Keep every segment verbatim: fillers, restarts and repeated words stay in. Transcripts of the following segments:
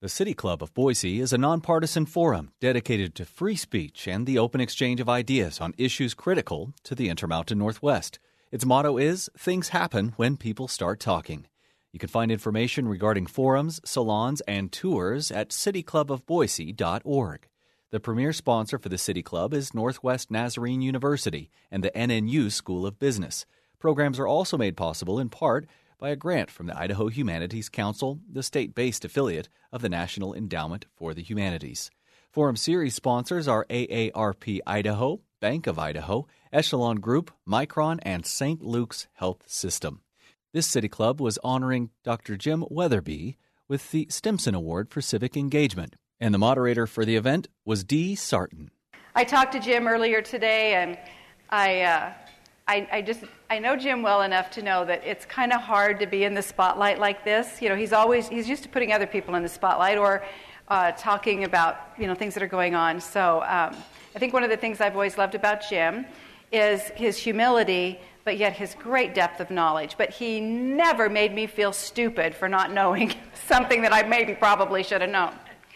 The City Club of Boise is a nonpartisan forum dedicated to free speech and the open exchange of ideas on issues critical to the Intermountain Northwest. Its motto is, "Things happen when people start talking." You can find information regarding forums, salons, and tours at city club of boise dot org. The premier sponsor for the City Club is Northwest Nazarene University and the N N U School of Business. Programs are also made possible in part by a grant from the Idaho Humanities Council, the state-based affiliate of the National Endowment for the Humanities. Forum Series sponsors are A A R P Idaho, Bank of Idaho, Echelon Group, Micron, and Saint Luke's Health System. This City Club was honoring Doctor Jim Weatherby with the Stimson Award for Civic Engagement, and the moderator for the event was Dee Sarton. I talked to Jim earlier today, and I... Uh I, I just, I know Jim well enough to know that it's kind of hard to be in the spotlight like this. You know, he's always, he's used to putting other people in the spotlight or uh, talking about, you know, things that are going on. So um, I think one of the things I've always loved about Jim is his humility, but yet his great depth of knowledge. But he never made me feel stupid for not knowing something that I maybe probably should have known.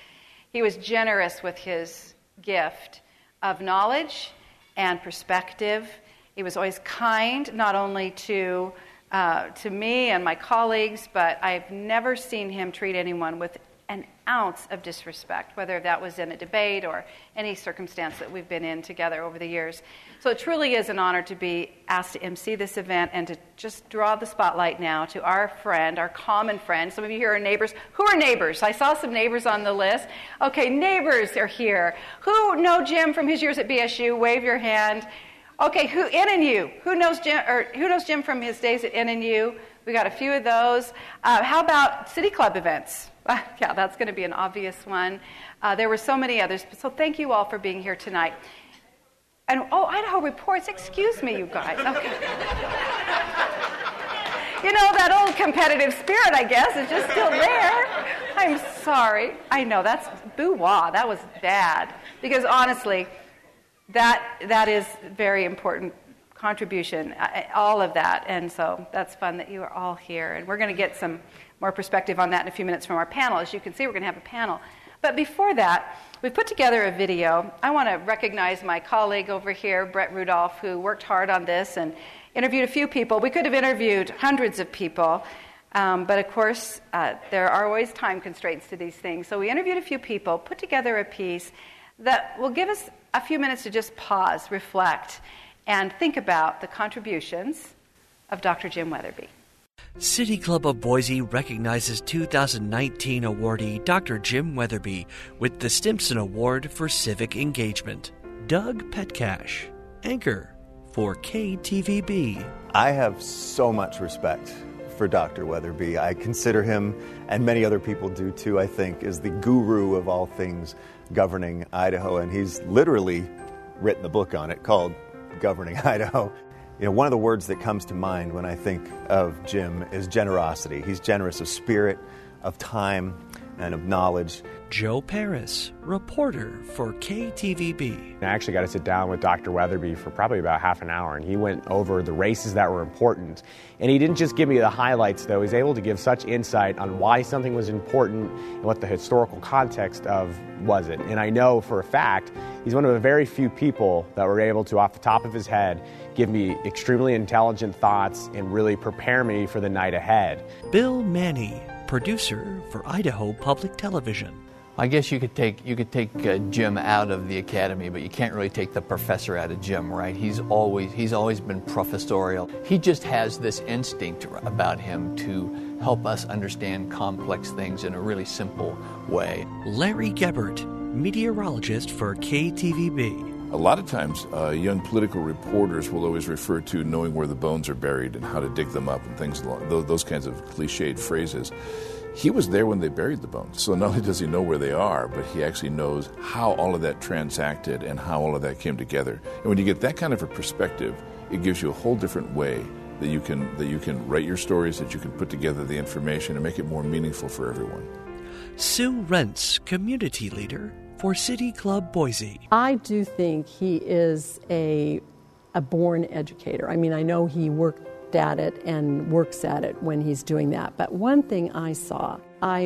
He was generous with his gift of knowledge and perspective. He was always kind, not only to uh, to me and my colleagues, but I've never seen him treat anyone with an ounce of disrespect, whether that was in a debate or any circumstance that we've been in together over the years. So it truly is an honor to be asked to emcee this event and to just draw the spotlight now to our friend, our common friend. Some of you here are neighbors. Who are neighbors? I saw some neighbors on the list. Okay, neighbors are here. Who know Jim from his years at B S U? Wave your hand. Okay, who N N U? Who knows Jim? Or who knows Jim from his days at N N U? We got a few of those. Uh, how about City Club events? Uh, yeah, that's going to be an obvious one. Uh, there were so many others. So thank you all for being here tonight. And oh, Idaho Reports. Excuse me, you guys. Okay. You know, that old competitive spirit, I guess, is just still there. I'm sorry. I know that's boo-wah. That was bad. Because honestly, That that is very important contribution, all of that, and so that's fun that you are all here. And we're going to get some more perspective on that in a few minutes from our panel. As you can see, we're going to have a panel. But before that, we put together a video. I want to recognize my colleague over here, Brett Rudolph, who worked hard on this and interviewed a few people. We could have interviewed hundreds of people, um, but of course, uh, there are always time constraints to these things. So we interviewed a few people, put together a piece that will give us a few minutes to just pause, reflect, and think about the contributions of Doctor Jim Weatherby. City Club of Boise recognizes two thousand nineteen awardee Doctor Jim Weatherby with the Stimson Award for Civic Engagement. Doug Petcash, anchor for K T V B. I have so much respect for Doctor Weatherby. I consider him, and many other people do too, I think, as the guru of all things governing Idaho, and he's literally written a book on it called Governing Idaho. You know, one of the words that comes to mind when I think of Jim is generosity. He's generous of spirit, of time, and of knowledge. Joe Paris, reporter for K T V B. I actually got to sit down with Doctor Weatherby for probably about half an hour, and he went over the races that were important. And he didn't just give me the highlights, though. He was able to give such insight on why something was important and what the historical context of was it. And I know for a fact he's one of the very few people that were able to, off the top of his head, give me extremely intelligent thoughts and really prepare me for the night ahead. Bill Manny, producer for Idaho Public Television. I guess you could take you could take uh, Jim out of the academy, but you can't really take the professor out of Jim, right? He's always he's always been professorial. He just has this instinct about him to help us understand complex things in a really simple way. Larry Gebert, meteorologist for K T V B. A lot of times, uh, young political reporters will always refer to knowing where the bones are buried and how to dig them up and things along those, those kinds of cliched phrases. He was there when they buried the bones. So not only does he know where they are, but he actually knows how all of that transacted and how all of that came together. And when you get that kind of a perspective, it gives you a whole different way that you can that you can write your stories, that you can put together the information and make it more meaningful for everyone. Sue Rentz, community leader for City Club Boise. I do think he is a a born educator. I mean, I know he worked at it and works at it when he's doing that. But one thing I saw, I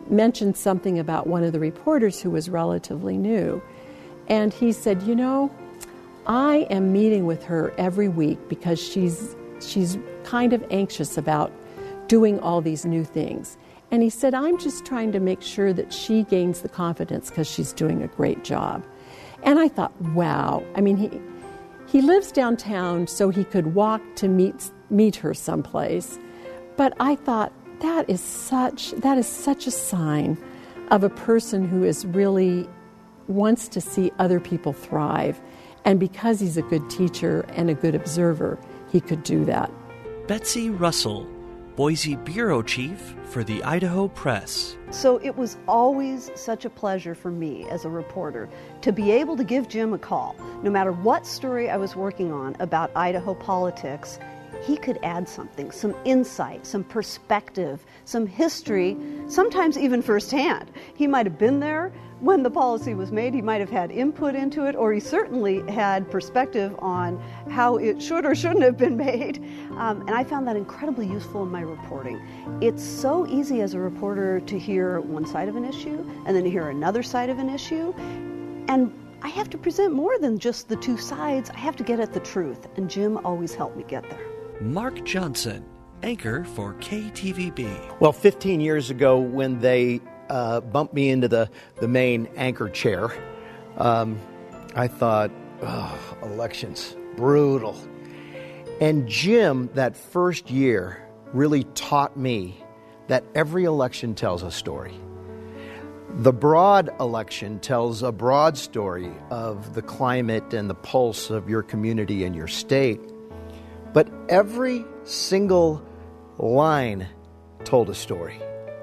mentioned something about one of the reporters who was relatively new. And he said, you know, I am meeting with her every week because she's she's kind of anxious about doing all these new things. And he said, I'm just trying to make sure that she gains the confidence because she's doing a great job. And I thought, wow. I mean, he he lives downtown, so he could walk to meet meet her someplace. But I thought, that is such that is such a sign of a person who is really wants to see other people thrive. And because he's a good teacher and a good observer, he could do that. Betsy Russell, Boise Bureau Chief for the Idaho Press. So it was always such a pleasure for me as a reporter to be able to give Jim a call. No matter what story I was working on about Idaho politics, he could add something, some insight, some perspective, some history, sometimes even firsthand. He might have been there when the policy was made, he might have had input into it, or he certainly had perspective on how it should or shouldn't have been made. Um, and I found that incredibly useful in my reporting. It's so easy as a reporter to hear one side of an issue and then to hear another side of an issue. And I have to present more than just the two sides. I have to get at the truth, and Jim always helped me get there. Mark Johnson, anchor for K T V B. Well, fifteen years ago when they uh, bumped me into the, the main anchor chair, um, I thought, oh, elections, brutal. And Jim, that first year, really taught me that every election tells a story. The broad election tells a broad story of the climate and the pulse of your community and your state. But every single line told a story.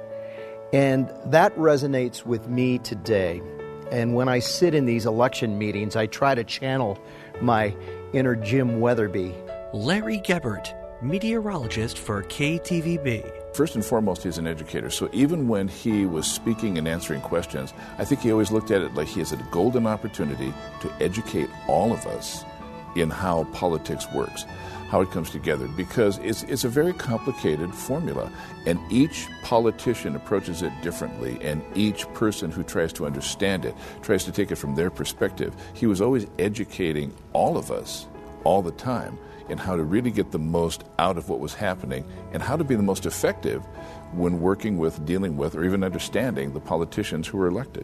And that resonates with me today. And when I sit in these election meetings, I try to channel my inner Jim Weatherby. Larry Gebert, meteorologist for K T V B. First and foremost, he's an educator. So even when he was speaking and answering questions, I think he always looked at it like he has a golden opportunity to educate all of us in how politics works, how it comes together, because it's it's a very complicated formula, and each politician approaches it differently, and each person who tries to understand it tries to take it from their perspective. He was always educating all of us all the time in how to really get the most out of what was happening and how to be the most effective when working with, dealing with, or even understanding the politicians who were elected.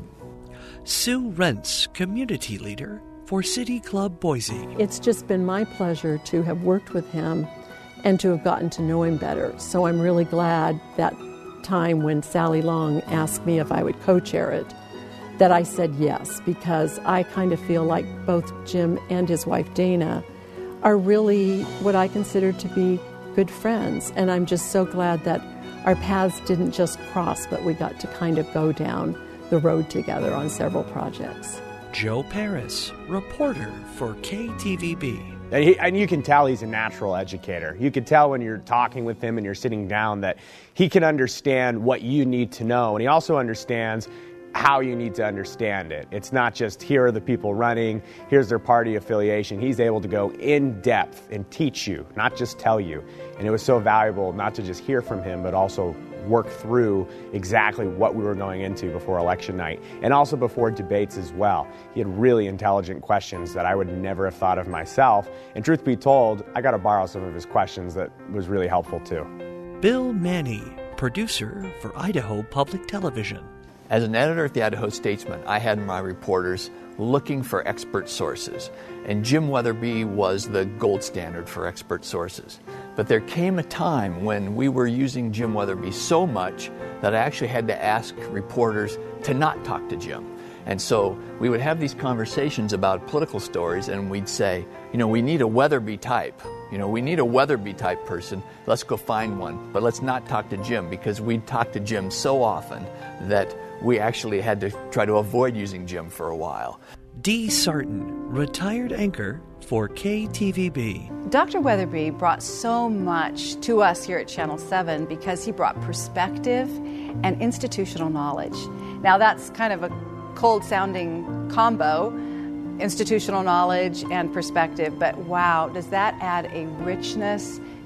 Sue Rentz, community leader for City Club Boise. It's just been my pleasure to have worked with him and to have gotten to know him better. So I'm really glad that time when Sally Long asked me if I would co-chair it, that I said yes, because I kind of feel like both Jim and his wife Dana are really what I consider to be good friends. And I'm just so glad that our paths didn't just cross, but we got to kind of go down the road together on several projects. Joe Paris, reporter for K T V B. And, he, and you can tell he's a natural educator. You can tell when you're talking with him and you're sitting down that he can understand what you need to know. And he also understands how you need to understand it. It's not just here are the people running, here's their party affiliation. He's able to go in depth and teach you, not just tell you. And it was so valuable not to just hear from him, but also work through exactly what we were going into before election night and also before debates as well. He had really intelligent questions that I would never have thought of myself. And truth be told, I got to borrow some of his questions that was really helpful too. Bill Manny, producer for Idaho Public Television. As an editor at the Idaho Statesman, I had my reporters looking for expert sources, and Jim Weatherby was the gold standard for expert sources. But there came a time when we were using Jim Weatherby so much that I actually had to ask reporters to not talk to Jim. And so we would have these conversations about political stories, and we'd say, you know, we need a Weatherby type. You know, we need a Weatherby type person. Let's go find one. But let's not talk to Jim, because we'd talk to Jim so often that we actually had to try to avoid using Jim for a while. Dee Sarton, retired anchor for K T V B. Doctor Weatherby brought so much to us here at Channel seven because he brought perspective and institutional knowledge. Now that's kind of a cold-sounding combo, institutional knowledge and perspective, but wow, does that add a richness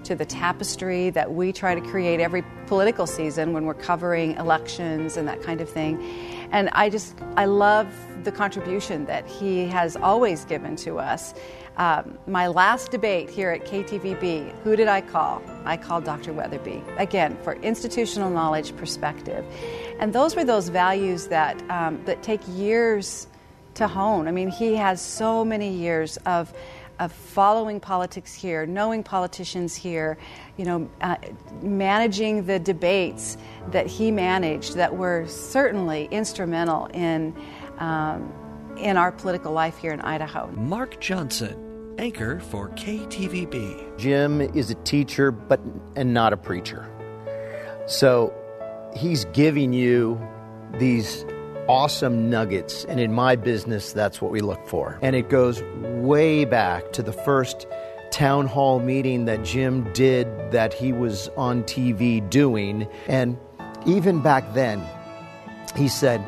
to the tapestry that we try to create every political season when we're covering elections and that kind of thing. And I just, I love the contribution that he has always given to us. Um, my last debate here at K T V B, who did I call? I called Doctor Weatherby, again, for institutional knowledge perspective. And those were those values that um, that take years to hone. I mean, he has so many years of of following politics here, knowing politicians here, you know, uh, managing the debates that he managed that were certainly instrumental in um, in our political life here in Idaho. Mark Johnson, anchor for K T V B. Jim is a teacher, but and not a preacher. So he's giving you these awesome nuggets, and in my business, that's what we look for. And it goes way back to the first town hall meeting that Jim did that he was on T V doing. And even back then, he said,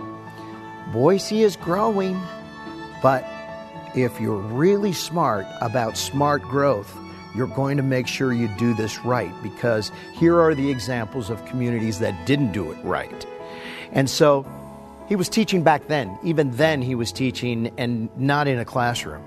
Boise is growing, but if you're really smart about smart growth, you're going to make sure you do this right, because here are the examples of communities that didn't do it right. And so he was teaching back then. Even then he was teaching, and not in a classroom.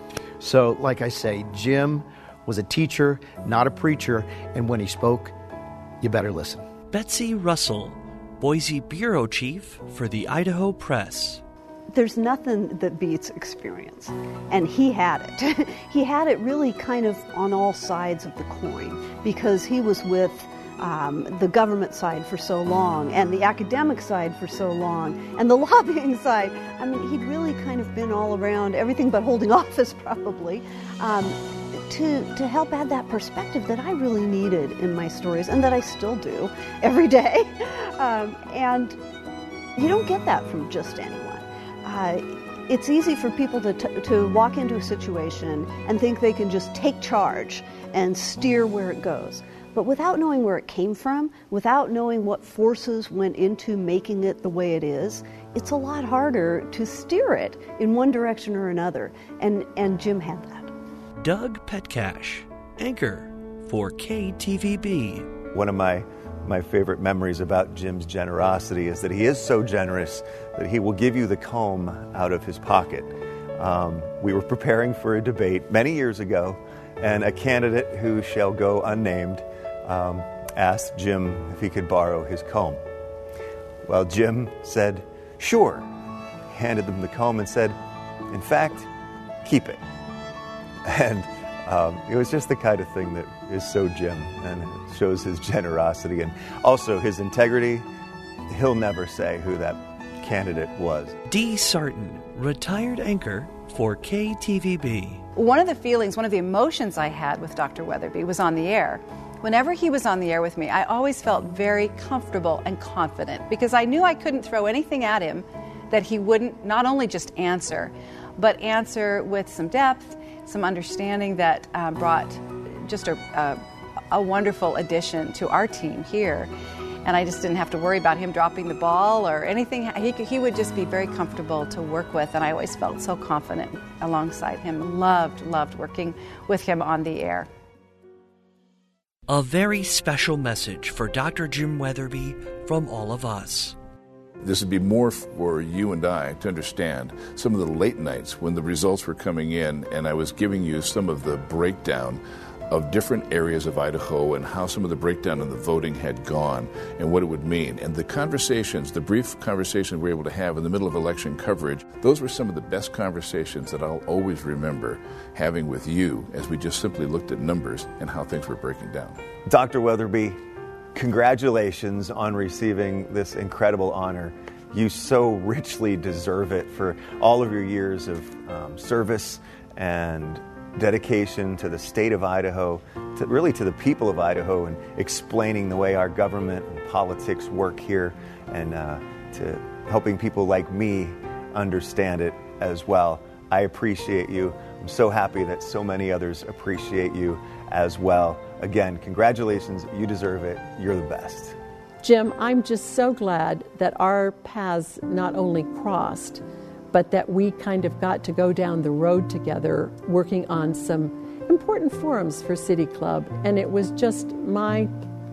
So like I say, Jim was a teacher, not a preacher, and when he spoke, you better listen. Betsy Russell, Boise Bureau Chief for the Idaho Press. There's nothing that beats experience, and he had it. He had it really kind of on all sides of the coin, because he was with um, the government side for so long, and the academic side for so long, and the lobbying side. I mean, he'd really kind of been all around, everything but holding office probably, um, to, to help add that perspective that I really needed in my stories, and that I still do every day. Um, and you don't get that from just anyone. Uh, it's easy for people to, t- to walk into a situation and think they can just take charge and steer where it goes. But without knowing where it came from, without knowing what forces went into making it the way it is, it's a lot harder to steer it in one direction or another. And, and Jim had that. Doug Petcash, anchor for K T V B. One of my My favorite memories about Jim's generosity is that he is so generous that he will give you the comb out of his pocket. Um, we were preparing for a debate many years ago, and a candidate who shall go unnamed um, asked Jim if he could borrow his comb. Well, Jim said, sure, handed them the comb and said, in fact, keep it. And Um, it was just the kind of thing that is so Jim and shows his generosity and also his integrity. He'll never say who that candidate was. Dee Sarton, retired anchor for K T V B. One of the feelings, one of the emotions I had with Doctor Weatherby was on the air. Whenever he was on the air with me, I always felt very comfortable and confident, because I knew I couldn't throw anything at him that he wouldn't not only just answer, but answer with some depth, some understanding that um, brought just a, a, a wonderful addition to our team here. And I just didn't have to worry about him dropping the ball or anything. He, he would just be very comfortable to work with, and I always felt so confident alongside him. Loved, loved working with him on the air. A very special message for Doctor Jim Weatherby from all of us. This would be more for you and I to understand some of the late nights when the results were coming in, and I was giving you some of the breakdown of different areas of Idaho and how some of the breakdown of the voting had gone and what it would mean. And the conversations, the brief conversations we were able to have in the middle of election coverage, those were some of the best conversations that I'll always remember having with you as we just simply looked at numbers and how things were breaking down. Doctor Weatherby, congratulations on receiving this incredible honor. You so richly deserve it for all of your years of um, service and dedication to the state of Idaho, to really to the people of Idaho, and explaining the way our government and politics work here, and uh, to helping people like me understand it as well. I appreciate you. I'm so happy that so many others appreciate you as well. Again, congratulations. You deserve it. You're the best. Jim, I'm just so glad that our paths not only crossed, but that we kind of got to go down the road together, working on some important forums for City Club, and it was just my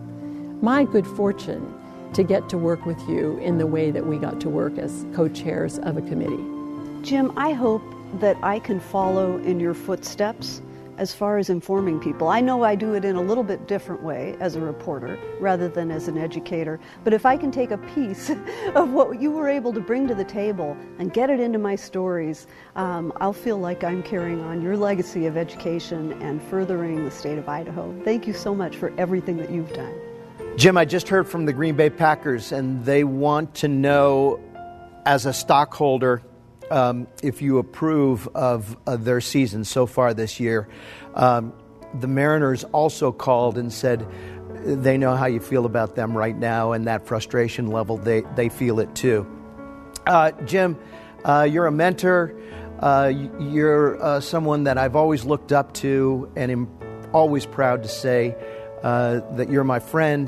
my good fortune to get to work with you in the way that we got to work as co-chairs of a committee. Jim, I hope that I can follow in your footsteps as far as informing people. I know I do it in a little bit different way as a reporter rather than as an educator, but if I can take a piece of what you were able to bring to the table and get it into my stories, um, I'll feel like I'm carrying on your legacy of education and furthering the state of Idaho. Thank you so much for everything that you've done. Jim, I just heard from the Green Bay Packers, and they want to know, as a stockholder, Um, if you approve of uh, their season so far this year. Um, the Mariners also called and said they know how you feel about them right now, and that frustration level, they, they feel it too. Uh, Jim, uh, you're a mentor. Uh, you're uh, someone that I've always looked up to, and am always proud to say uh, that you're my friend,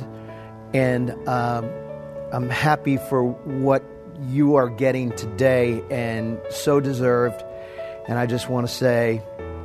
and um, I'm happy for what you are getting today, and so deserved. And I just want to say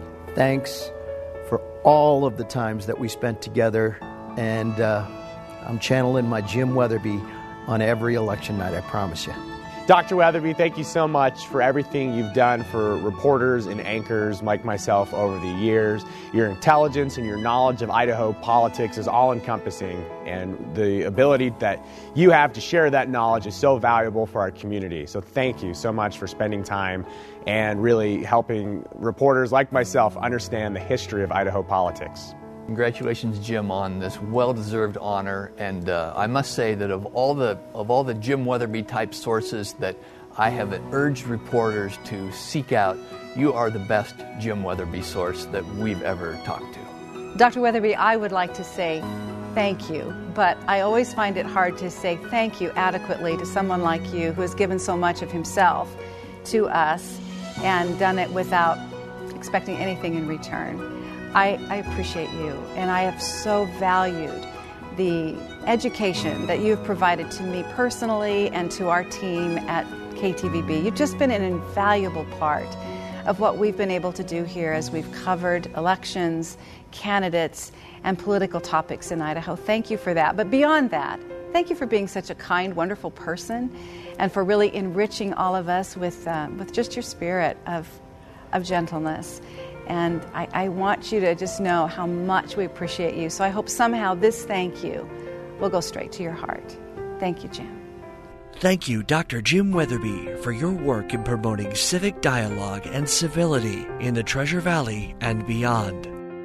thanks for all of the times that we spent together, and uh, I'm channeling my Jim Weatherby on every election night, I promise you. Doctor Weatherby, thank you so much for everything you've done for reporters and anchors like myself over the years. Your intelligence and your knowledge of Idaho politics is all-encompassing, and the ability that you have to share that knowledge is so valuable for our community. So thank you so much for spending time and really helping reporters like myself understand the history of Idaho politics. Congratulations, Jim, on this well-deserved honor. And uh, I must say that of all the of all the Jim Weatherby type sources that I have urged reporters to seek out, you are the best Jim Weatherby source that we've ever talked to. Doctor Weatherby, I would like to say thank you, but I always find it hard to say thank you adequately to someone like you who has given so much of himself to us and done it without expecting anything in return. I, I appreciate you, and I have so valued the education that you've provided to me personally and to our team at K T V B. You've just been an invaluable part of what we've been able to do here as we've covered elections, candidates, and political topics in Idaho. Thank you for that. But beyond that, thank you for being such a kind, wonderful person, and for really enriching all of us with uh, with just your spirit of of gentleness. And I, I want you to just know how much we appreciate you. So I hope somehow this thank you will go straight to your heart. Thank you, Jim. Thank you, Doctor Jim Weatherby, for your work in promoting civic dialogue and civility in the Treasure Valley and beyond.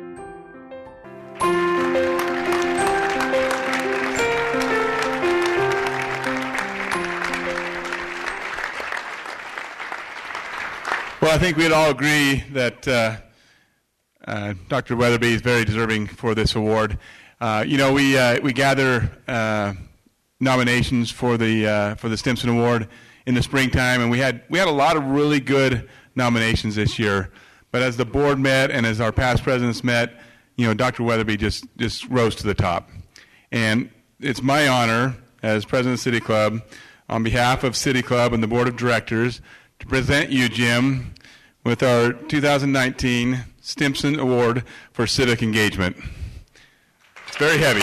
Well, I think we'd all agree that uh, uh, Doctor Weatherby is very deserving for this award. Uh, you know, we uh, we gather uh, nominations for the uh, for the Stimson Award in the springtime, and we had we had a lot of really good nominations this year. But as the board met and as our past presidents met, you know, Doctor Weatherby just just rose to the top. And it's my honor as president of City Club, on behalf of City Club and the board of directors, to present you, Jim, with our two thousand nineteen Stimson Award for Civic Engagement. It's very heavy.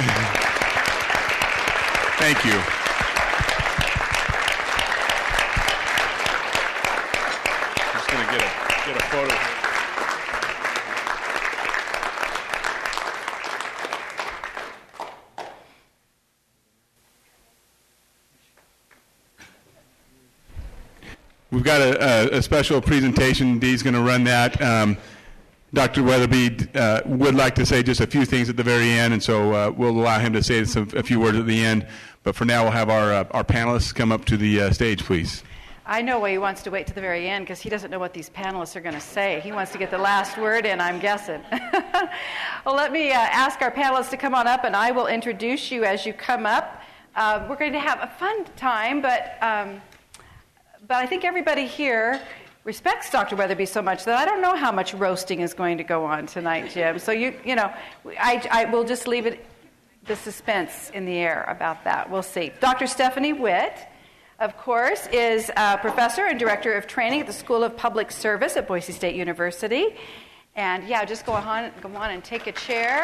Thank you. I'm just going to get a, get a photo. We've got a, a, a special presentation. Dee's going to run that. Um, Doctor Weatherby uh, would like to say just a few things at the very end, and so uh, we'll allow him to say some, a few words at the end. But for now, we'll have our uh, our panelists come up to the uh, stage, please. I know why he wants to wait to the very end, because he doesn't know what these panelists are going to say. He wants to get the last word in, I'm guessing. Well, let me uh, ask our panelists to come on up, and I will introduce you as you come up. Uh, we're going to have a fun time, but um, but I think everybody here respects Doctor Weatherby so much that I don't know how much roasting is going to go on tonight, Jim. So you you know, I, I will just leave it the suspense in the air about that. We'll see. Doctor Stephanie Witt, of course, is a professor and director of training at the School of Public Service at Boise State University. And yeah, just go on, go on and take a chair.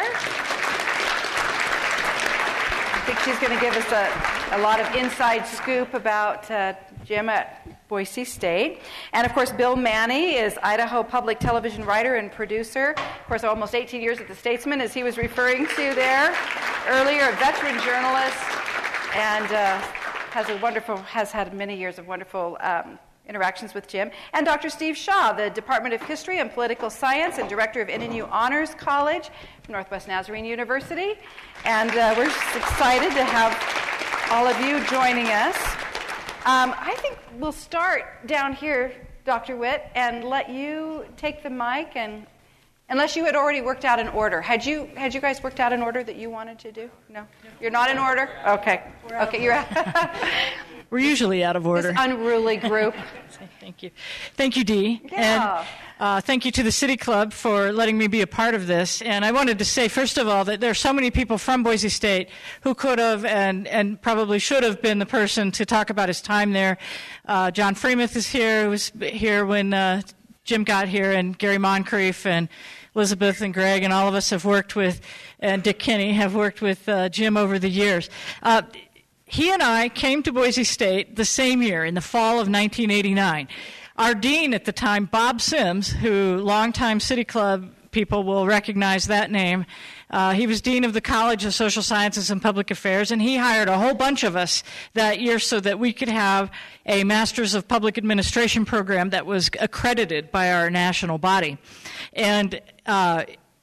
I think she's going to give us a, a lot of inside scoop about uh, Jim at Boise State. And of course, Bill Manny is Idaho Public Television writer and producer. Of course, almost eighteen years at the Statesman, as he was referring to there earlier, a veteran journalist, and uh, has a wonderful, has had many years of wonderful um, interactions with Jim. And Doctor Steve Shaw, the Department of History and Political Science and Director of N N U Honors College from Northwest Nazarene University. And uh, we're just excited to have all of you joining us. Um, I think we'll start down here, Doctor Witt, and let you take the mic. And unless you had already worked out an order, had you had you guys worked out an order that you wanted to do? No, you're not in order. Okay, okay, you're. We're usually out of order. This unruly group. Thank you. Thank you, Dee. Yeah. And uh, thank you to the City Club for letting me be a part of this. And I wanted to say, first of all, that there are so many people from Boise State who could have and, and probably should have been the person to talk about his time there. Uh, John Freemuth is here, who was here when uh, Jim got here, and Gary Moncrief and Elizabeth and Greg and all of us have worked with, and Dick Kinney have worked with uh, Jim over the years. Uh, He and I came to Boise State the same year, in the fall of nineteen eighty-nine. Our dean at the time, Bob Sims, who longtime City Club people will recognize that name, uh, he was dean of the College of Social Sciences and Public Affairs, and he hired a whole bunch of us that year so that we could have a Masters of Public Administration program that was accredited by our national body. And uh,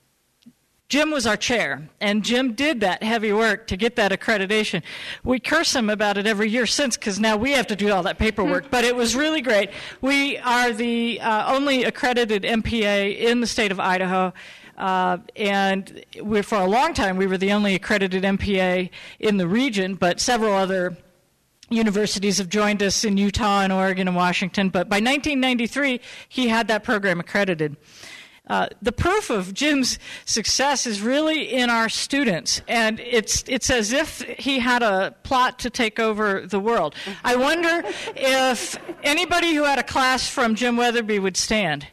Jim was our chair, and Jim did that heavy work to get that accreditation. We curse him about it every year since, because now we have to do all that paperwork, but it was really great. We are the uh, only accredited M P A in the state of Idaho, uh, and we, for a long time we were the only accredited M P A in the region, but several other universities have joined us in Utah and Oregon and Washington, but by nineteen ninety-three he had that program accredited. Uh, the proof of Jim's success is really in our students, and it's it's as if he had a plot to take over the world. I wonder if anybody who had a class from Jim Wetherbee would stand.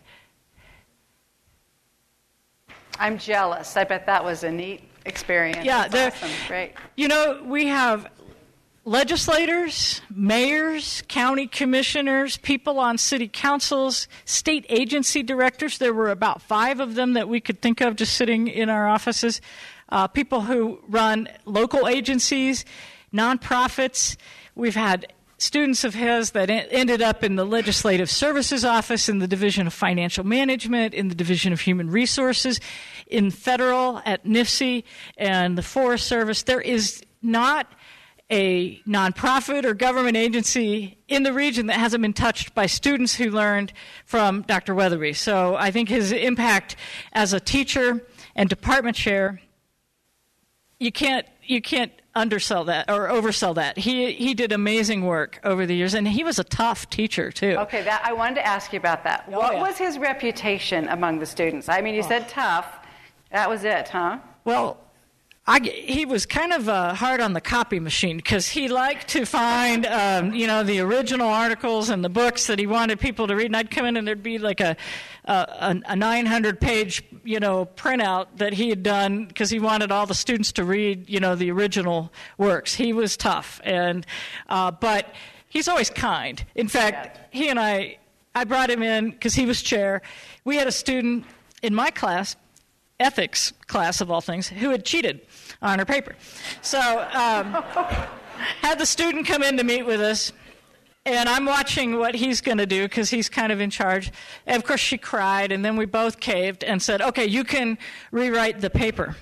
I'm jealous. I bet that was a neat experience. Yeah, That's awesome. Great. You know, we have legislators, mayors, county commissioners, people on city councils, state agency directors. There were about five of them that we could think of just sitting in our offices. Uh, people who run local agencies, nonprofits. We've had students of his that ended up in the Legislative Services Office, in the Division of Financial Management, in the Division of Human Resources, in federal at N I F C and the Forest Service. There is not a nonprofit or government agency in the region that hasn't been touched by students who learned from Doctor Wetherbee. So I think his impact as a teacher and department chair, you can't you can't undersell that or oversell that. He he did amazing work over the years, and he was a tough teacher too. Okay, that I wanted to ask you about that. Oh, what yeah. was his reputation among the students? I mean, you oh. said tough. That was it, huh? Well, I, he was kind of uh, hard on the copy machine, because he liked to find, um, you know, the original articles and the books that he wanted people to read. And I'd come in and there'd be like a a, a nine hundred page, you know, printout that he had done because he wanted all the students to read, you know, the original works. He was tough, and uh, but he's always kind. In fact, he and I, I brought him in because he was chair. We had a student in my class, ethics class of all things, who had cheated on her paper. So um, had the student come in to meet with us, and I'm watching what he's going to do because he's kind of in charge. And of course she cried, and then we both caved and said, okay, you can rewrite the paper.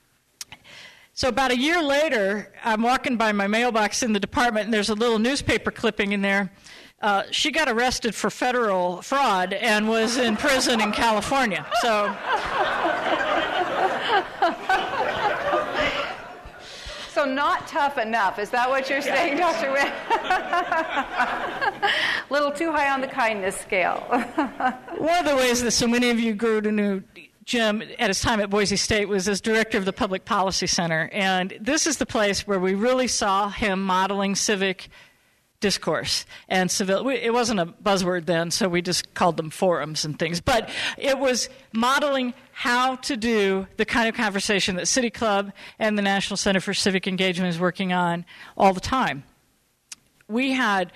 So about a year later, I'm walking by my mailbox in the department, and there's a little newspaper clipping in there. Uh, she got arrested for federal fraud and was in prison in California. So, so not tough enough. Is that what you're saying, Doctor Witt? A little too high on the kindness scale. One of the ways that so many of you grew to know Jim at his time at Boise State was as director of the Public Policy Center. And this is the place where we really saw him modeling civic discourse and civil. It wasn't a buzzword then, so we just called them forums and things. But it was modeling how to do the kind of conversation that City Club and the National Center for Civic Engagement is working on all the time. We had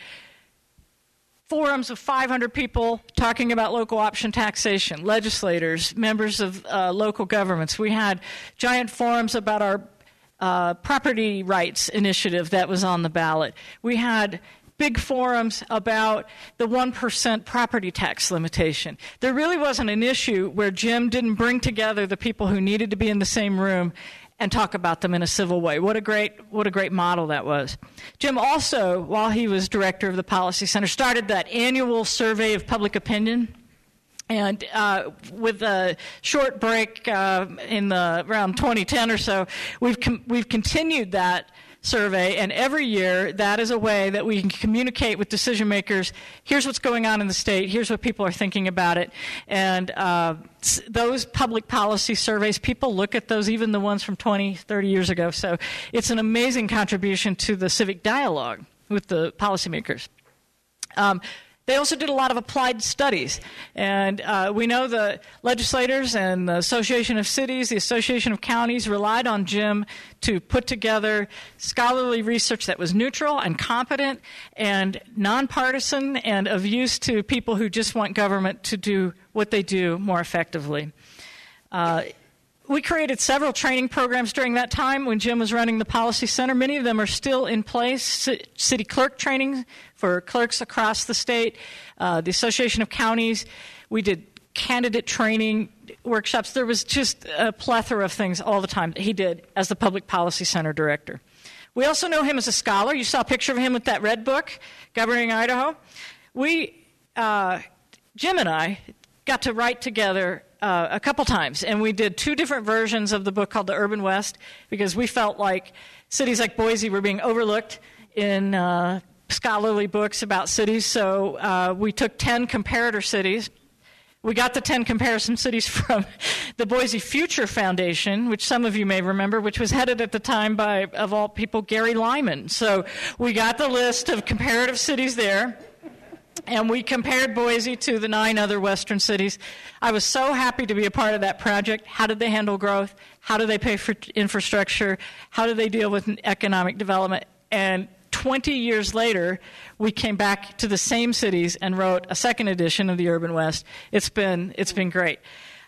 forums of five hundred people talking about local option taxation, legislators, members of uh, local governments. We had giant forums about our uh, property rights initiative that was on the ballot. We had big forums about the one percent property tax limitation. There really wasn't an issue where Jim didn't bring together the people who needed to be in the same room and talk about them in a civil way. What a great, what a great model that was. Jim also, while he was director of the Policy Center, started that annual survey of public opinion. And uh, with a short break uh, in the around twenty ten or so, we've com- we've continued that survey, and every year that is a way that we can communicate with decision makers. Here's what's going on in the state. Here's what people are thinking about it. And uh, those public policy surveys, people look at those, even the ones from twenty, thirty years ago. So it's an amazing contribution to the civic dialogue with the policymakers. Um, They also did a lot of applied studies, and uh, we know the legislators and the Association of Cities, the Association of Counties relied on Jim to put together scholarly research that was neutral and competent and nonpartisan and of use to people who just want government to do what they do more effectively. Uh, We created several training programs during that time when Jim was running the Policy Center. Many of them are still in place. C- city clerk training for clerks across the state, uh, the Association of Counties. We did candidate training workshops. There was just a plethora of things all the time that he did as the Public Policy Center director. We also know him as a scholar. You saw a picture of him with that red book, Governing Idaho. We, uh, Jim and I, got to write together Uh, a couple times, and we did two different versions of the book called The Urban West because we felt like cities like Boise were being overlooked in uh, scholarly books about cities, so uh, we took ten comparator cities. We got the ten comparison cities from the Boise Future Foundation, which some of you may remember, which was headed at the time by, of all people, Gary Lyman. So we got the list of comparative cities there. And we compared Boise to the nine other western cities. I was so happy to be a part of that project. How did they handle growth? How do they pay for infrastructure? How do they deal with economic development? And twenty years later, we came back to the same cities and wrote a second edition of the Urban West. It's been, it's been great.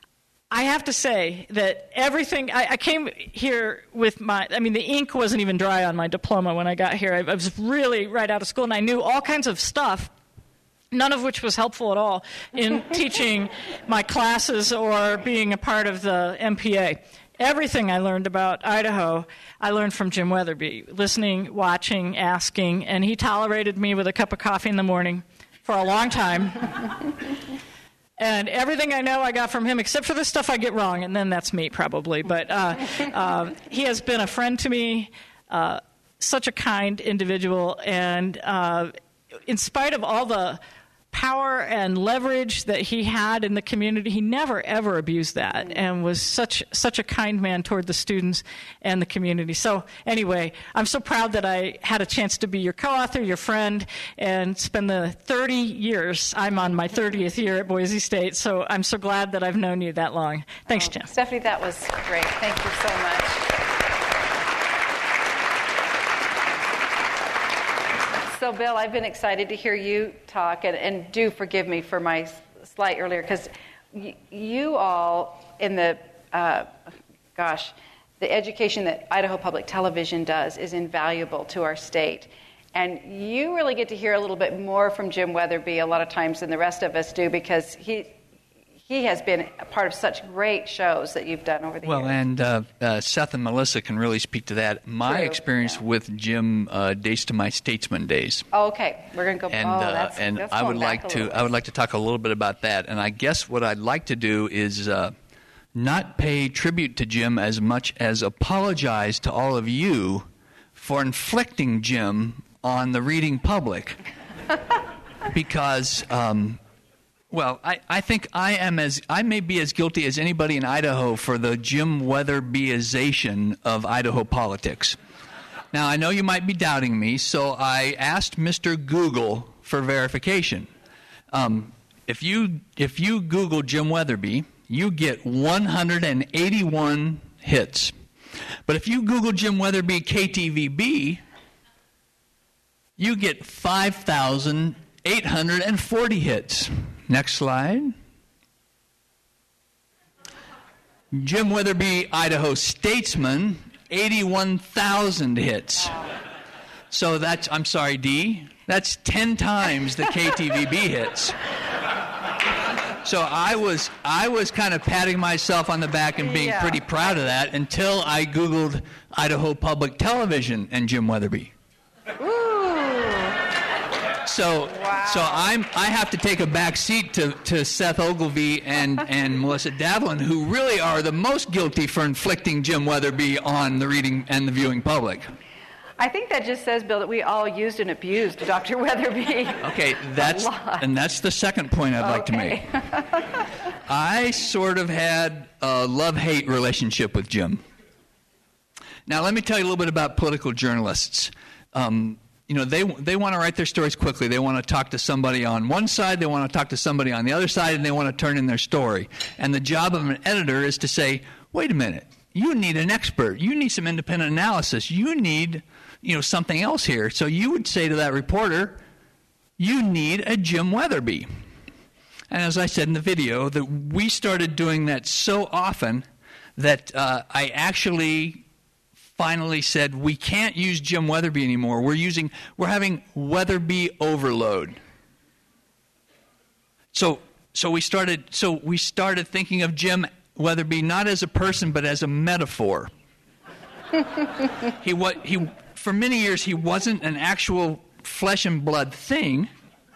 I have to say that everything, I, I came here with my, I mean, the ink wasn't even dry on my diploma when I got here. I, I was really right out of school, and I knew all kinds of stuff, none of which was helpful at all in teaching my classes or being a part of the M P A. Everything I learned about Idaho, I learned from Jim Wetherbee, listening, watching, asking, and he tolerated me with a cup of coffee in the morning for a long time. And everything I know I got from him, except for the stuff I get wrong, and then that's me probably. But uh, uh, he has been a friend to me, uh, such a kind individual, and uh, in spite of all the power and leverage that he had in the community, he never, ever abused that and was such such a kind man toward the students and the community. So anyway, I'm so proud that I had a chance to be your co-author, your friend, and spend the thirty years. I'm on my thirtieth year at Boise State, so I'm so glad that I've known you that long. Thanks, oh, Jim. Stephanie, that was great. Thank you so much. So, Bill, I've been excited to hear you talk, and, and do forgive me for my slight earlier, because y- you all in the, uh, gosh, the education that Idaho Public Television does is invaluable to our state. And you really get to hear a little bit more from Jim Wetherbee a lot of times than the rest of us do, because he he has been a part of such great shows that you've done over the well, years. Well, and uh, uh, Seth and Melissa can really speak to that. My True. experience yeah. with Jim uh, dates to my Statesman days. Oh, okay, we're going to go. And, oh, uh, that's, and that's I would going back like a to little I would like to talk a little bit about that. And I guess what I'd like to do is uh, not pay tribute to Jim as much as apologize to all of you for inflicting Jim on the reading public, because. Um, Well, I, I think I am as I may be as guilty as anybody in Idaho for the Jim Weatherbeeization of Idaho politics. Now, I know you might be doubting me, so I asked Mister Google for verification. Um, if you if you Google Jim Weatherby, you get one hundred eighty-one hits. But if you Google Jim Weatherby K T V B, you get five thousand eight hundred forty hits. Next slide. Jim Weatherby, Idaho Statesman, eighty-one thousand hits. So that's, I'm sorry, D, that's ten times the K T V B hits. So I was I was kind of patting myself on the back and being yeah. pretty proud of that until I Googled Idaho Public Television and Jim Weatherby. Ooh. So wow. so I'm I have to take a back seat to, to Seth Ogilvie and, and Melissa Davlin, who really are the most guilty for inflicting Jim Weatherby on the reading and the viewing public. I think that just says, Bill, that we all used and abused Doctor Weatherby. Okay, that's and that's the second point I'd like okay. to make. I sort of had a love-hate relationship with Jim. Now, let me tell you a little bit about political journalists. Um, you know, they they want to write their stories quickly. They want to talk to somebody on one side, they want to talk to somebody on the other side, and they want to turn in their story. And the job of an editor is to say, wait a minute, you need an expert. You need some independent analysis. You need... you know, something else here. So you would say to that reporter, you need a Jim Weatherby. And as I said in the video, that we started doing that so often that uh, I actually finally said, we can't use Jim Weatherby anymore. We're using, we're having Weatherby overload. So, so we started, so we started thinking of Jim Weatherby not as a person, but as a metaphor. he was he. For many years, he wasn't an actual flesh and blood thing.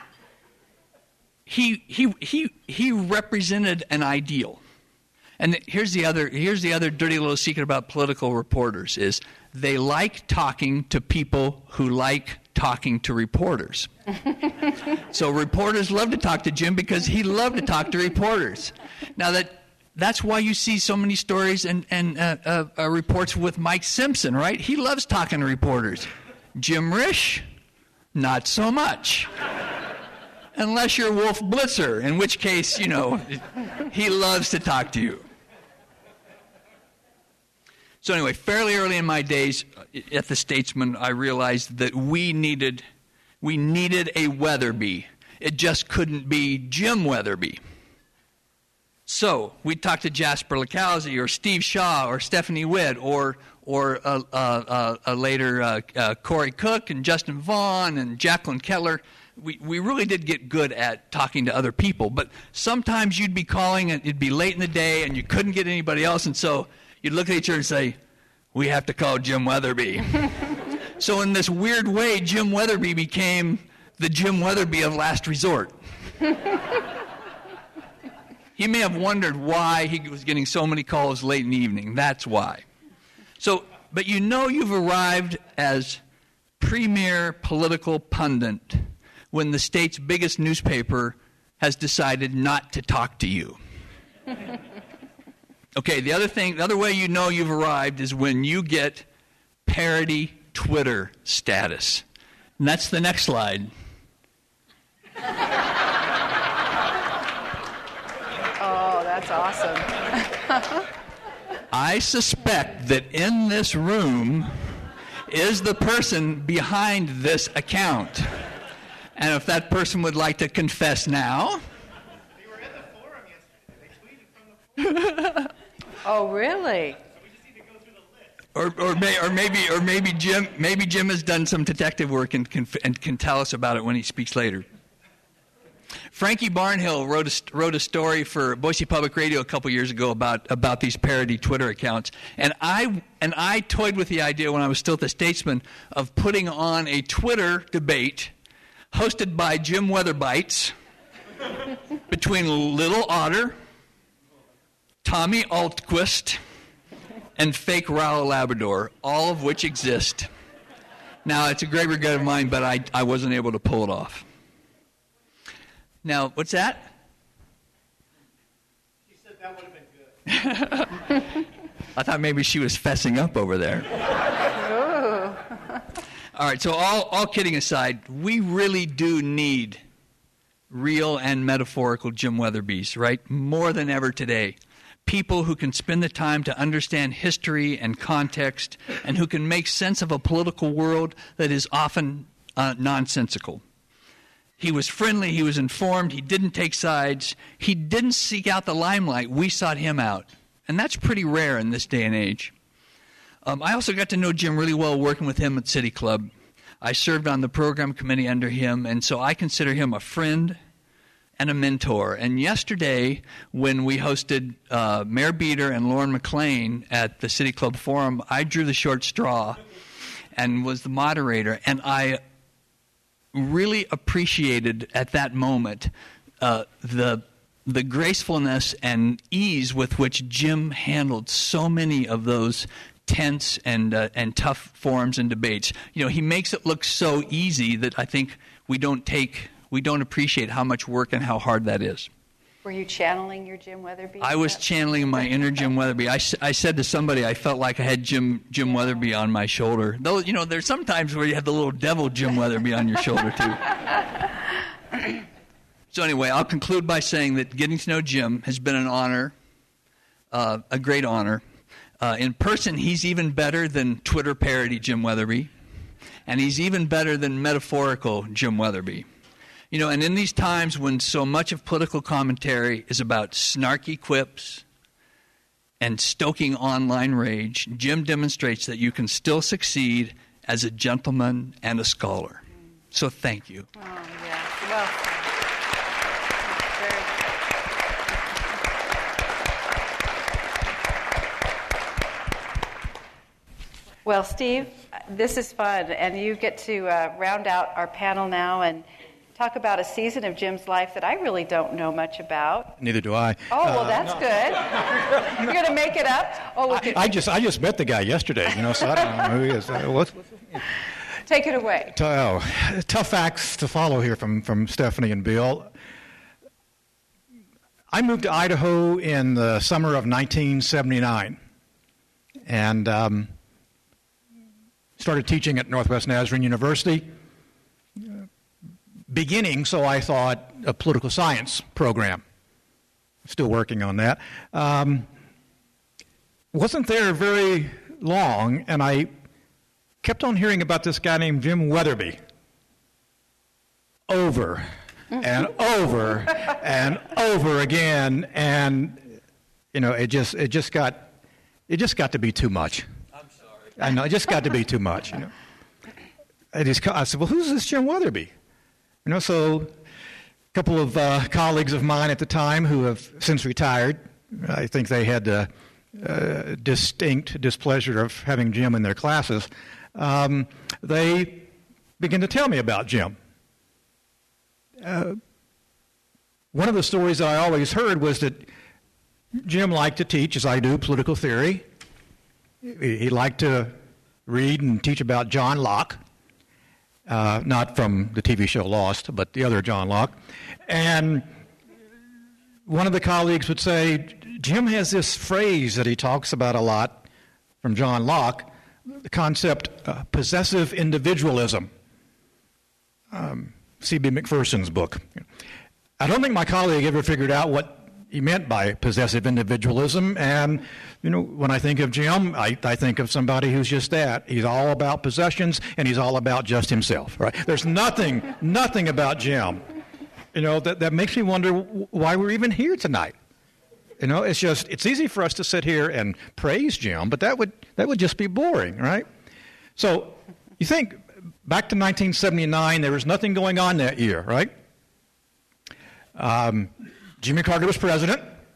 He he he he represented an ideal. And here's the other here's the other dirty little secret about political reporters is they like talking to people who like talking to reporters. So reporters love to talk to Jim because he loved to talk to reporters. Now that That's why you see so many stories and, and uh, uh, uh, reports with Mike Simpson, right? He loves talking to reporters. Jim Risch, not so much. Unless you're Wolf Blitzer, in which case, you know, he loves to talk to you. So anyway, fairly early in my days at the Statesman, I realized that we needed, we needed a Weatherby. It just couldn't be Jim Weatherby. So we'd talk to Jasper Licalzi or Steve Shaw or Stephanie Witt or or uh, uh, uh, uh, later uh, uh, Corey Cook and Justin Vaughn and Jacqueline Kettler. We we really did get good at talking to other people, but sometimes you'd be calling and it'd be late in the day and you couldn't get anybody else, and so you'd look at each other and say, "We have to call Jim Weatherby." So in this weird way, Jim Weatherby became the Jim Weatherby of last resort. He may have wondered why he was getting so many calls late in the evening. That's why. So, but you know you've arrived as premier political pundit when the state's biggest newspaper has decided not to talk to you. Okay, the other thing, the other way you know you've arrived is when you get parody Twitter status. And that's the next slide. That's awesome. I suspect that in this room is the person behind this account. And if that person would like to confess now. They were in the forum yesterday. They tweeted from the forum. Oh, really? So we just need to go through the list. Or, or, may, or maybe, or maybe Jim, maybe Jim has done some detective work and can, and can tell us about it when he speaks later. Frankie Barnhill wrote a, wrote a story for Boise Public Radio a couple years ago about, about these parody Twitter accounts. And I, and I toyed with the idea when I was still at the Statesman of putting on a Twitter debate hosted by Jim Weatherbites between Little Otter, Tommy Altquist, and fake Rowell Labrador, all of which exist. Now, it's a great regret of mine, but I, I wasn't able to pull it off. Now, what's that? She said that would have been good. I thought maybe she was fessing up over there. Ooh. All right, so all, all kidding aside, we really do need real and metaphorical Jim Wetherbys, right? More than ever today. People who can spend the time to understand history and context and who can make sense of a political world that is often uh, nonsensical. He was friendly, he was informed, he didn't take sides, he didn't seek out the limelight, we sought him out. And that's pretty rare in this day and age. Um, I also got to know Jim really well working with him at City Club. I served on the program committee under him, and so I consider him a friend and a mentor. And yesterday, when we hosted uh, Mayor Beater and Lauren McLean at the City Club Forum, I drew the short straw and was the moderator, and I really appreciated at that moment uh, the the gracefulness and ease with which Jim handled so many of those tense and uh, and tough forums and debates. You know, he makes it look so easy that I think we don't take we don't appreciate how much work and how hard that is. Were you channeling your Jim Weatherby? I was channeling my inner Jim Weatherby. I, I said to somebody I felt like I had Jim Jim Weatherby on my shoulder. Though, you know, there's sometimes where you have the little devil Jim Weatherby on your shoulder too. So anyway, I'll conclude by saying that getting to know Jim has been an honor, uh, a great honor. Uh, in person, he's even better than Twitter parody Jim Weatherby, and he's even better than metaphorical Jim Weatherby. You know, and in these times when so much of political commentary is about snarky quips and stoking online rage, Jim demonstrates that you can still succeed as a gentleman and a scholar. So thank you. Oh, yeah. Well, Well, Steve, this is fun, and you get to uh, round out our panel now and talk about a season of Jim's life that I really don't know much about. Neither do I. Oh, well, uh, that's no. good. You're going to make it up? Oh, I, I just I just met the guy yesterday, you know, so I don't know who he is. Uh, what's, Take it away. T- oh, tough facts to follow here from, from Stephanie and Bill. I moved to Idaho in the summer of nineteen seventy-nine, and um, started teaching at Northwest Nazarene University, beginning, so I thought, a political science program. Still working on that. Um, wasn't there very long, and I kept on hearing about this guy named Jim Weatherby over and over and over again, and you know, it just it just got it just got to be too much. I know, it just got to be too much, you know. I, just, I said, well, who's this Jim Weatherby? You know, so a couple of uh, colleagues of mine at the time who have since retired, I think they had the uh, distinct displeasure of having Jim in their classes, um, they began to tell me about Jim. Uh, one of the stories that I always heard was that Jim liked to teach, as I do, political theory. He liked to read and teach about John Locke, uh, not from the T V show Lost, but the other John Locke. And one of the colleagues would say, Jim has this phrase that he talks about a lot from John Locke, the concept uh, possessive individualism, um, C B McPherson's book. I don't think my colleague ever figured out what he meant by possessive individualism, and you know, when I think of Jim, I, I think of somebody who's just that. He's all about possessions, and he's all about just himself. Right? There's nothing, nothing about Jim, you know, that, that makes me wonder why we're even here tonight. You know, it's just it's easy for us to sit here and praise Jim, but that would that would just be boring, right? So you think back to nineteen seventy-nine, there was nothing going on that year, right? Um, Jimmy Carter was president.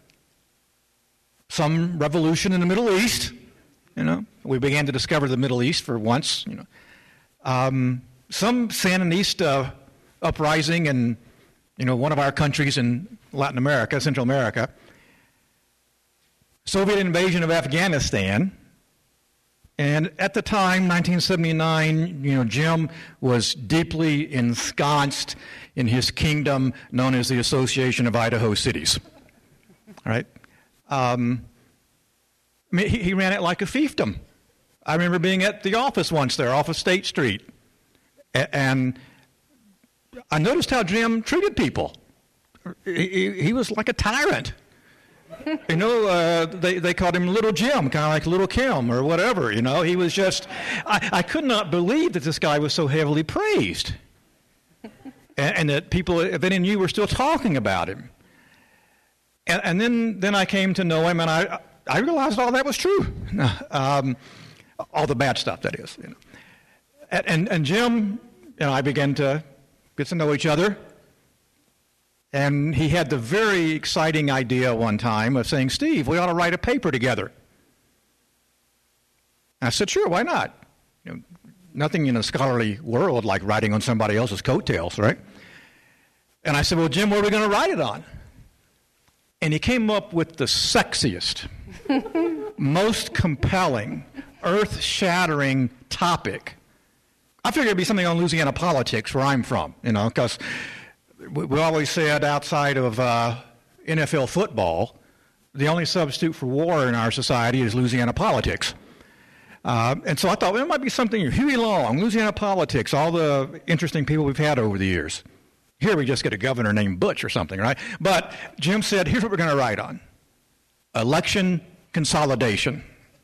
Some revolution in the Middle East. You know, we began to discover the Middle East for once. You know, um, some Sandinista uprising in, you know, one of our countries in Latin America, Central America. Soviet invasion of Afghanistan. And at the time, nineteen seventy-nine, you know, Jim was deeply ensconced in his kingdom known as the Association of Idaho Cities. All right? Um, I mean, he, he ran it like a fiefdom. I remember being at the office once there, off of State Street, And I noticed how Jim treated people. He, he was like a tyrant. You know, uh, they, they called him Little Jim, kind of like Little Kim or whatever, you know. He was just, I, I could not believe that this guy was so heavily praised. And, and that people, if any knew, were still talking about him. And, and then, then I came to know him, and I, I realized all that was true. Um, all the bad stuff, that is. You know. And, and, and Jim and I began to get to know each other. And he had the very exciting idea one time of saying, Steve, we ought to write a paper together. And I said, sure, why not? You know, nothing in a scholarly world like writing on somebody else's coattails, right? And I said, well, Jim, what are we going to write it on? And he came up with the sexiest, most compelling, earth-shattering topic. I figured it'd be something on Louisiana politics, where I'm from, you know, because we always said outside of uh, N F L football, the only substitute for war in our society is Louisiana politics. Uh, and so I thought, well, it might be something, Huey Long, Louisiana politics, all the interesting people we've had over the years. Here we just get a governor named Butch or something, right? But Jim said, here's what we're going to write on. Election consolidation.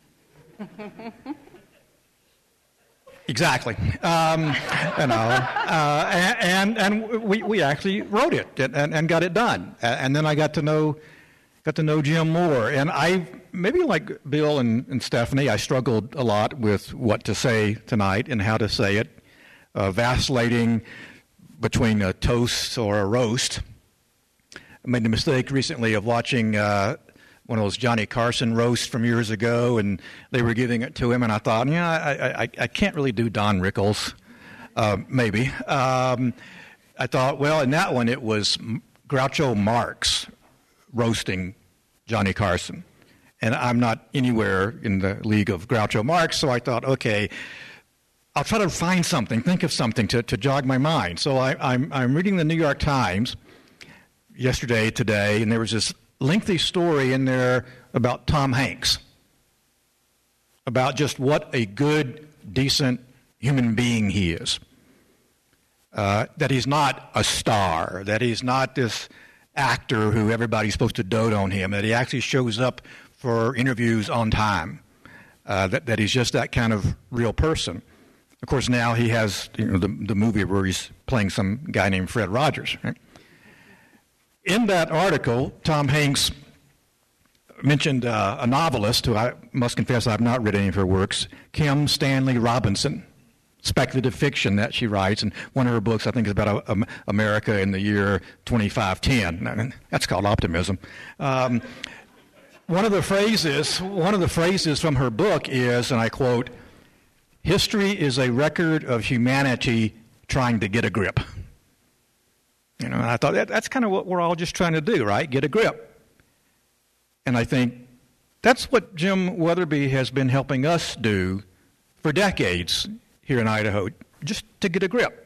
Exactly. Um, you know, uh, and and we, we actually wrote it and, and got it done. And then I got to know got to know Jim more. And I, maybe like Bill and, and Stephanie, I struggled a lot with what to say tonight and how to say it, uh, vacillating between a toast or a roast. I made the mistake recently of watching uh, one of those Johnny Carson roasts from years ago, and they were giving it to him, and I thought, yeah, I, I, I can't really do Don Rickles, uh, maybe. Um, I thought, well, in that one, it was Groucho Marx roasting Johnny Carson, and I'm not anywhere in the league of Groucho Marx, so I thought, okay, I'll try to find something, think of something to, to jog my mind. So I, I'm, I'm reading the New York Times yesterday, today, and there was this lengthy story in there about Tom Hanks, about just what a good, decent human being he is. Uh, that he's not a star, that he's not this actor who everybody's supposed to dote on him, that he actually shows up for interviews on time, uh, that, that he's just that kind of real person. Of course, now he has, you know, the, the movie where he's playing some guy named Fred Rogers, right? In that article, Tom Hanks mentioned uh, a novelist who I must confess I've not read any of her works, Kim Stanley Robinson, speculative fiction that she writes, and one of her books I think is about uh, America in the year twenty-five ten. That's called optimism. Um, one of the phrases, one of the phrases from her book is, and I quote, "History is a record of humanity trying to get a grip." You know, and I thought that, that's kind of what we're all just trying to do, right? Get a grip. And I think that's what Jim Wetherbee has been helping us do for decades here in Idaho, just to get a grip.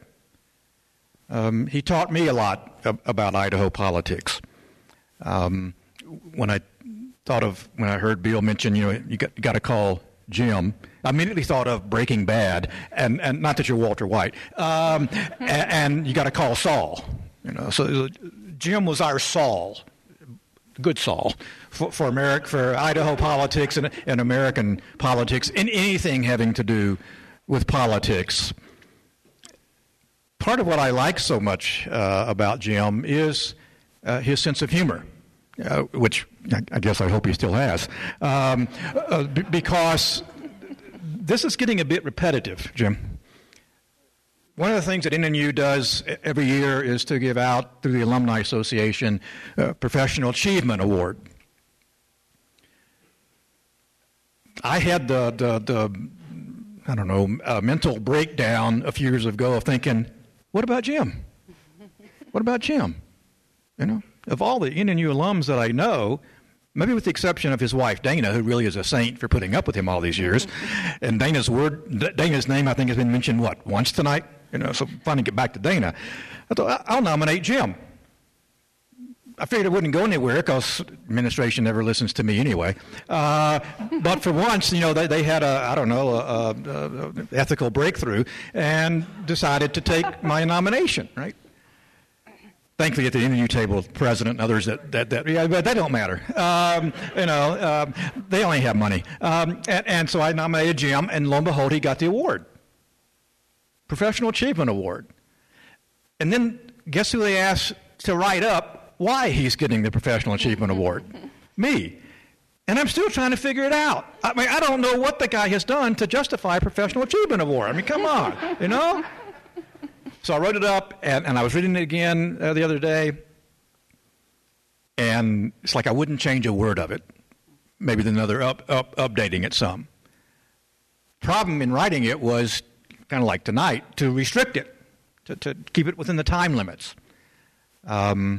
Um, he taught me a lot ab- about Idaho politics. Um, when I thought of, when I heard Bill mention, you know, you got, you got to call Jim, I immediately thought of Breaking Bad, and, and not that you're Walter White, um, and, and you got to call Saul. You know, so Jim was our Saul, good Saul, for for, Ameri- for Idaho politics and, and American politics, and anything having to do with politics. Part of what I like so much uh, about Jim is uh, his sense of humor, uh, which I guess I hope he still has, um, uh, b- because this is getting a bit repetitive, Jim. One of the things that N N U does every year is to give out, through the Alumni Association, a Professional Achievement Award. I had the, the, the I don't know, uh, mental breakdown a few years ago of thinking, what about Jim? What about Jim? You know, of all the N N U alums that I know, maybe with the exception of his wife, Dana, who really is a saint for putting up with him all these years, and Dana's word, Dana's name, I think, has been mentioned, what, once tonight? You know, so finally get back to Dana. I thought, I'll nominate Jim. I figured it wouldn't go anywhere because administration never listens to me anyway. Uh, but for once, you know, they, they had a, I don't know, a, a, a ethical breakthrough and decided to take my nomination, right? Thankfully, at the interview table, the president and others that, that, that yeah, but that don't matter. Um, you know, um, they only have money. Um, and, and so I nominated Jim, and lo and behold, he got the award. Professional Achievement Award. And then guess who they asked to write up why he's getting the Professional Achievement Award? Me. And I'm still trying to figure it out. I mean, I don't know what the guy has done to justify a Professional Achievement Award. I mean, come on, you know? So I wrote it up, and, and I was reading it again uh, the other day, and it's like I wouldn't change a word of it. Maybe another up, up, updating it some. Problem in writing it was kind of like tonight, to restrict it, to, to keep it within the time limits. Um,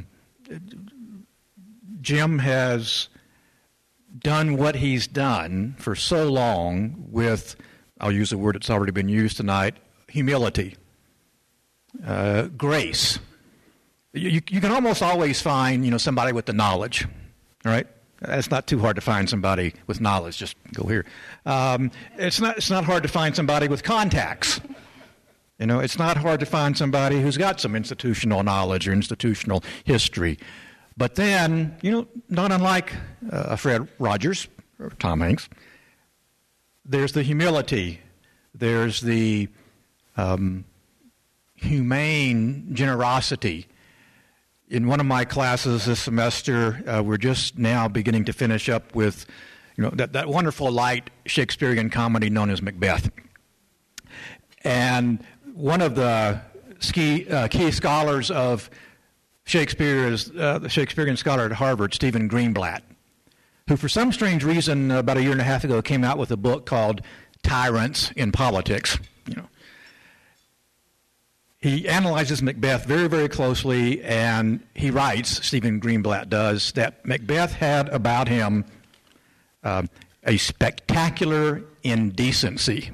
Jim has done what he's done for so long with, I'll use a word that's already been used tonight, humility, uh, grace. You, you, you can almost always find, you know, somebody with the knowledge, all right? It's not too hard to find somebody with knowledge. Just go here. Um, it's not. It's not hard to find somebody with contacts. You know, it's not hard to find somebody who's got some institutional knowledge or institutional history. But then, you know, not unlike uh, Fred Rogers or Tom Hanks, there's the humility. There's the um, humane generosity. In one of my classes this semester, uh, we're just now beginning to finish up with, you know, that, that wonderful light Shakespearean comedy known as Macbeth. And one of the ski, uh, key scholars of Shakespeare is uh, the Shakespearean scholar at Harvard, Stephen Greenblatt, who for some strange reason uh, about a year and a half ago came out with a book called Tyrants in Politics. You know, he analyzes Macbeth very, very closely, and he writes, Stephen Greenblatt does, that Macbeth had about him uh, a spectacular indecency.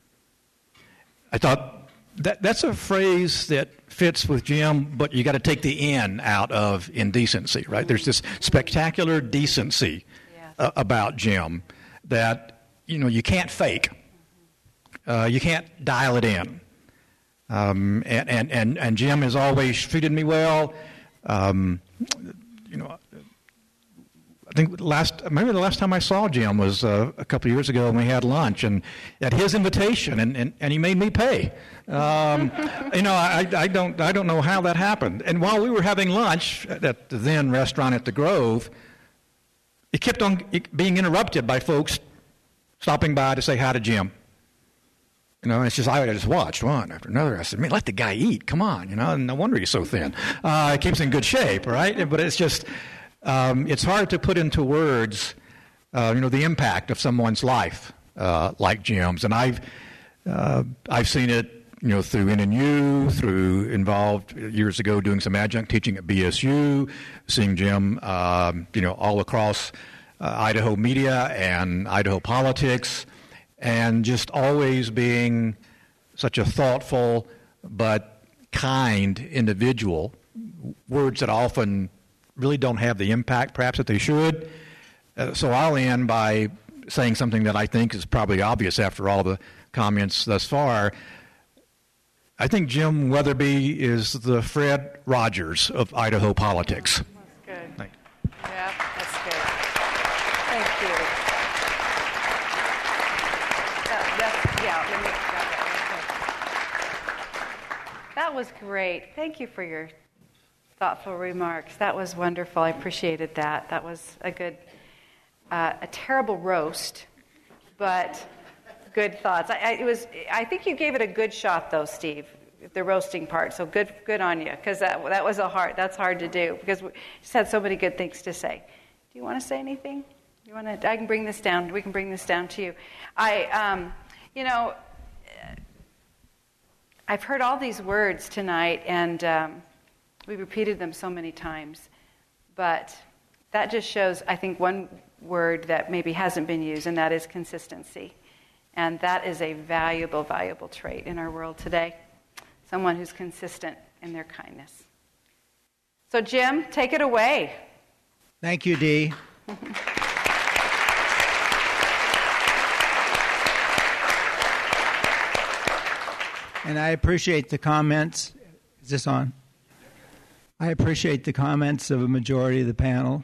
I thought that that's a phrase that fits with Jim, but you got to take the N out of indecency, right? There's this spectacular decency yes. uh, about Jim that, you know, you can't fake. Uh, you can't dial it in. Um, and, and, and, and Jim has always treated me well. Um, you know, I think last, maybe the last time I saw Jim was uh, a couple of years ago when we had lunch, and at his invitation, and, and, and he made me pay. Um, you know, I, I don't I don't know how that happened. And while we were having lunch at the then restaurant at the Grove, it kept on being interrupted by folks stopping by to say hi to Jim. You know, it's just, I just watched one after another. I said, man, let the guy eat. Come on, you know, no wonder he's so thin. Uh, he keeps in good shape, right? But it's just, um, it's hard to put into words, uh, you know, the impact of someone's life uh, like Jim's. And I've, uh, I've seen it, you know, through N N U, through involved years ago doing some adjunct teaching at B S U, seeing Jim, um, you know, all across uh, Idaho media and Idaho politics, and just always being such a thoughtful but kind individual, words that often really don't have the impact perhaps that they should. Uh, so I'll end by saying something that I think is probably obvious after all the comments thus far. I think Jim Wetherbee is the Fred Rogers of Idaho politics. That's good. Thank you. Yeah, that's good. Thank you. That was great. Thank you for your thoughtful remarks. That was wonderful. I appreciated that. That was a good, uh, a terrible roast, but good thoughts. I, I, it was. I think you gave it a good shot, though, Steve, the roasting part. So good, good on you, because that that was a hard. That's hard to do because we just had so many good things to say. Do you want to say anything? You want to? I can bring this down. We can bring this down to you. I, um, you know. I've heard all these words tonight, and um, we repeated them so many times. But that just shows, I think, one word that maybe hasn't been used, and that is consistency. And that is a valuable, valuable trait in our world today. Someone who's consistent in their kindness. So, Jim, take it away. Thank you, Dee. And I appreciate the comments. Is this on? I appreciate the comments of a majority of the panel.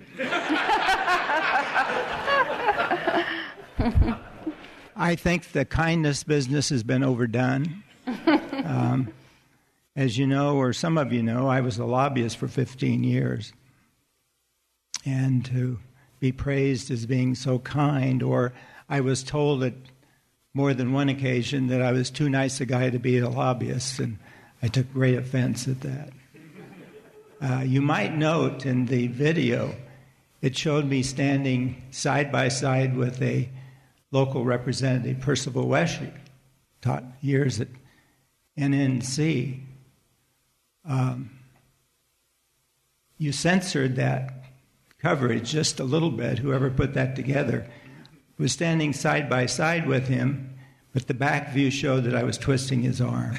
I think the kindness business has been overdone. Um, as you know, or some of you know, I was a lobbyist for fifteen years. And to be praised as being so kind, or I was told at more than one occasion that I was too nice a guy to be a lobbyist, and I took great offense at that. Uh, you might note in the video, it showed me standing side by side with a local representative, Percival Weshy, taught years at N N C. Um, you censored that coverage just a little bit, whoever put that together. Was standing side by side with him, but the back view showed that I was twisting his arm.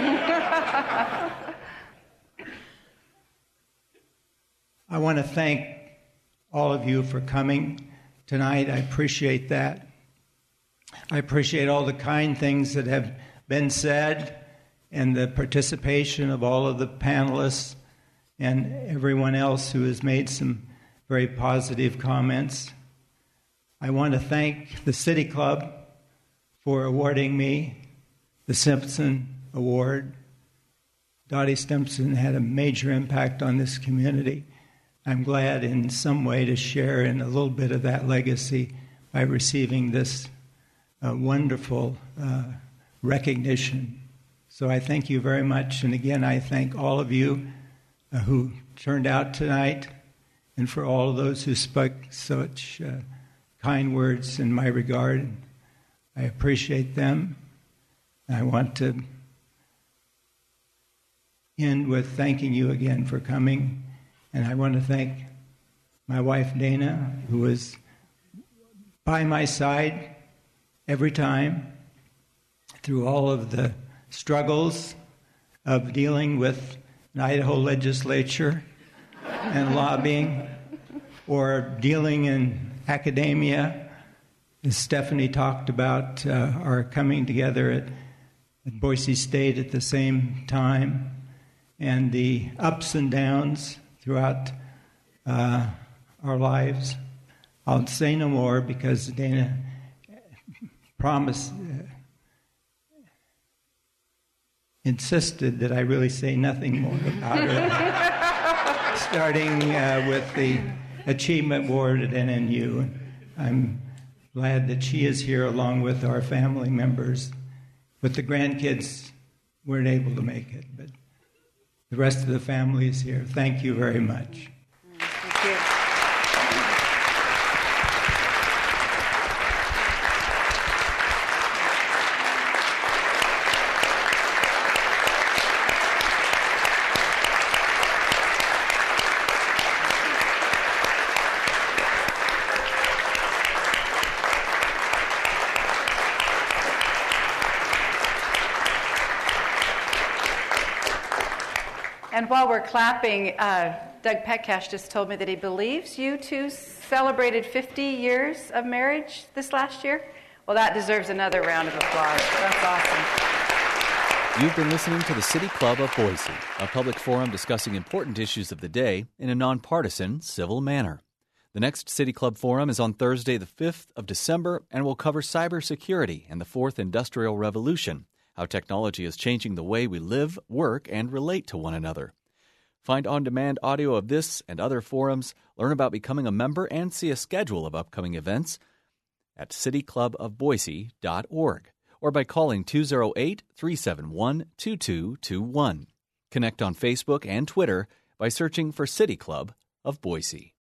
I want to thank all of you for coming tonight. I appreciate that. I appreciate all the kind things that have been said and the participation of all of the panelists and everyone else who has made some very positive comments. I want to thank the City Club for awarding me the Simpson Award. Dottie Simpson had a major impact on this community. I'm glad in some way to share in a little bit of that legacy by receiving this uh, wonderful uh, recognition. So I thank you very much. And again, I thank all of you uh, who turned out tonight, and for all of those who spoke such uh, kind words in my regard. I appreciate them. I want to end with thanking you again for coming. And I want to thank my wife, Dana, who was by my side every time through all of the struggles of dealing with an Idaho legislature and lobbying, or dealing in academia, as Stephanie talked about, uh, our coming together at, at Boise State at the same time, and the ups and downs throughout uh, our lives. I'll say no more because Dana promised, uh, insisted that I really say nothing more about it. Starting uh, with the Achievement Award at N N U. I'm glad that she is here along with our family members. But the grandkids weren't able to make it, but the rest of the family is here. Thank you very much. Thank you. And while we're clapping, uh, Doug Petcash just told me that he believes you two celebrated fifty years of marriage this last year. Well, that deserves another round of applause. That's awesome. You've been listening to the City Club of Boise, a public forum discussing important issues of the day in a nonpartisan, civil manner. The next City Club Forum is on Thursday, the fifth of December, and will cover cybersecurity and the fourth industrial revolution, how technology is changing the way we live, work, and relate to one another. Find on-demand audio of this and other forums, learn about becoming a member, and see a schedule of upcoming events at city club of boise dot org or by calling two oh eight, three seven one, two two two one. Connect on Facebook and Twitter by searching for City Club of Boise.